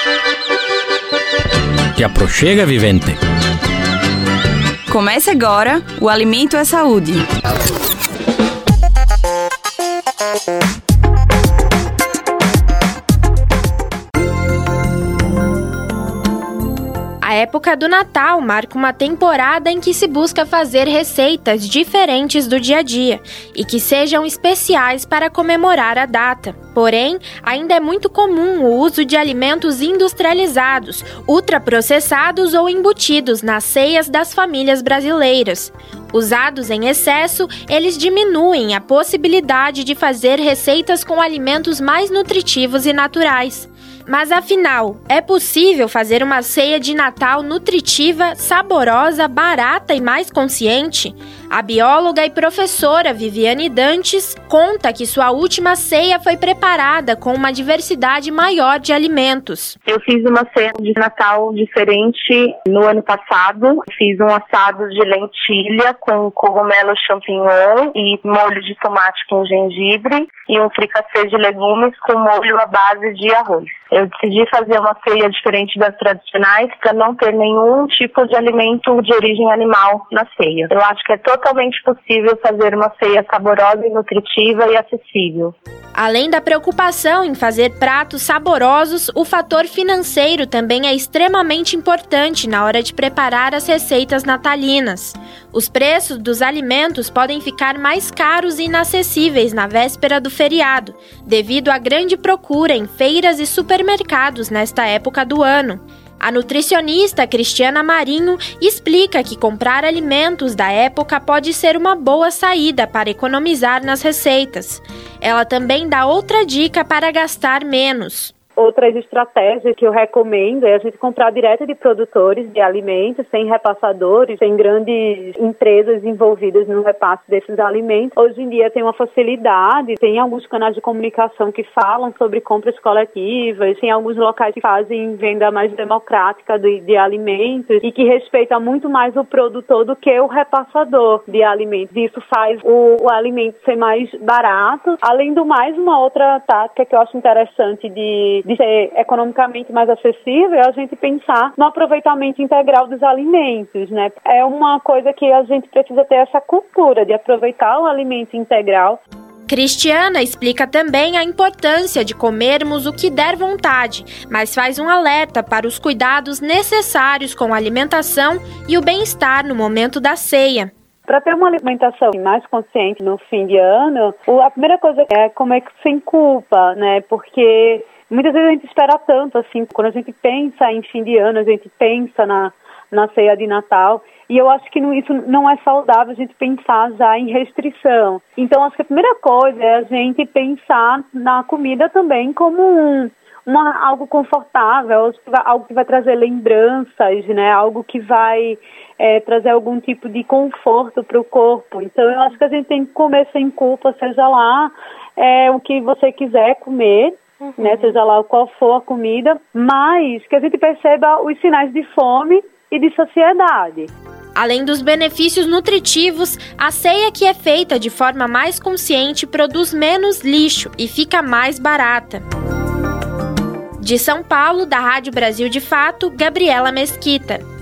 Te aproxega, vivente. Comece agora o Alimento é Saúde. A época do Natal marca uma temporada em que se busca fazer receitas diferentes do dia a dia e que sejam especiais para comemorar a data. Porém, ainda é muito comum o uso de alimentos industrializados, ultraprocessados ou embutidos nas ceias das famílias brasileiras. Usados em excesso, eles diminuem a possibilidade de fazer receitas com alimentos mais nutritivos e naturais. Mas afinal, é possível fazer uma ceia de Natal nutritiva, saborosa, barata e mais consciente? A bióloga e professora Viviane Dantes conta que sua última ceia foi preparada com uma diversidade maior de alimentos. Eu fiz uma ceia de Natal diferente no ano passado. Fiz um assado de lentilha com cogumelo champignon e molho de tomate com gengibre e um fricassê de legumes com molho à base de arroz. Eu decidi fazer uma ceia diferente das tradicionais para não ter nenhum tipo de alimento de origem animal na ceia. Eu acho que é totalmente possível fazer uma ceia saborosa e nutritiva e acessível. Além da preocupação em fazer pratos saborosos, o fator financeiro também é extremamente importante na hora de preparar as receitas natalinas. Os preços dos alimentos podem ficar mais caros e inacessíveis na véspera do feriado, devido à grande procura em feiras e supermercados nesta época do ano. A nutricionista Cristiana Marinho explica que comprar alimentos da época pode ser uma boa saída para economizar nas receitas. Ela também dá outra dica para gastar menos. Outras estratégias que eu recomendo é a gente comprar direto de produtores de alimentos, sem repassadores, sem grandes empresas envolvidas no repasse desses alimentos. Hoje em dia tem uma facilidade, tem alguns canais de comunicação que falam sobre compras coletivas, tem alguns locais que fazem venda mais democrática de alimentos e que respeita muito mais o produtor do que o repassador de alimentos. Isso faz o alimento ser mais barato. Além do mais, uma outra tática que eu acho interessante de ser economicamente mais acessível é a gente pensar no aproveitamento integral dos alimentos, né? É uma coisa que a gente precisa ter essa cultura de aproveitar o alimento integral. Cristiana explica também a importância de comermos o que der vontade, mas faz um alerta para os cuidados necessários com a alimentação e o bem-estar no momento da ceia. Para ter uma alimentação mais consciente no fim de ano, a primeira coisa é comer sem culpa, né? Porque muitas vezes a gente espera tanto, assim, quando a gente pensa em fim de ano, a gente pensa na ceia de Natal, e eu acho que isso não é saudável a gente pensar já em restrição. Então, acho que a primeira coisa é a gente pensar na comida também como algo confortável, algo que vai trazer lembranças, né? Algo que vai trazer algum tipo de conforto para o corpo. Então, eu acho que a gente tem que comer sem culpa, seja lá o que você quiser comer, né? Seja lá qual for a comida, mas que a gente perceba os sinais de fome e de saciedade. Além dos benefícios nutritivos, a ceia que é feita de forma mais consciente produz menos lixo e fica mais barata. De São Paulo, da Rádio Brasil de Fato, Gabriela Mesquita.